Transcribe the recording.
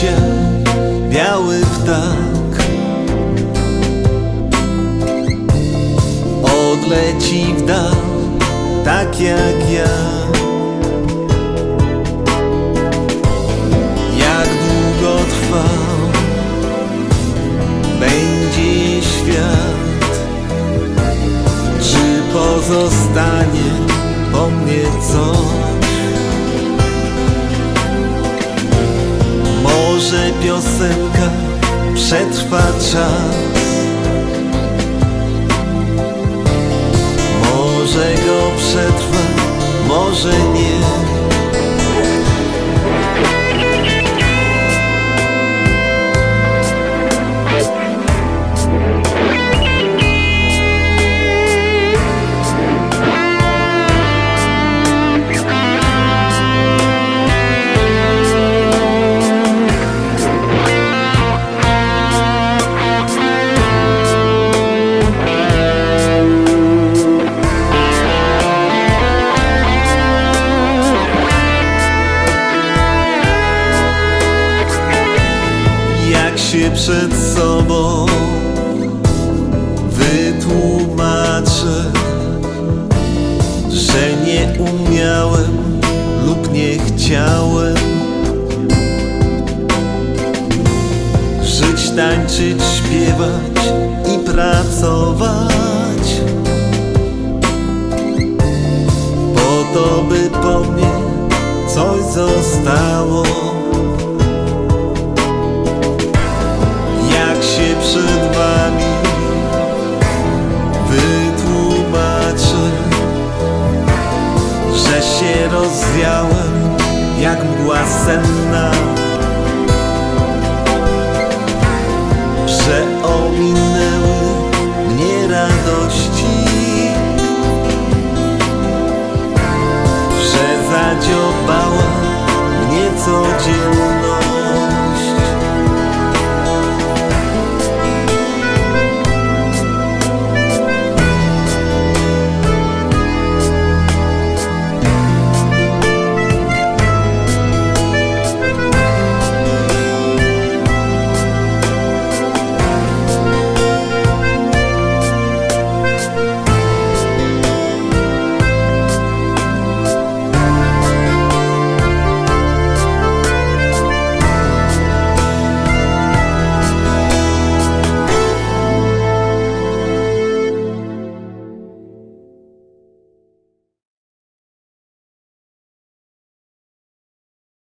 się biały ptak, odleci w dal, tak jak ja. Jak długo trwał będzie świat? Czy pozostanie po mnie coś? Może piosenka przetrwa czas, może go przetrwa, może nie. Się przed sobą wytłumaczę, że nie umiałem lub nie chciałem żyć, tańczyć, śpiewać i pracować po to, by po mnie coś zostało. Się przed wami wytłumaczę, że się rozwiałem jak mgła senna, że ominęły mnie radości, że zadziałały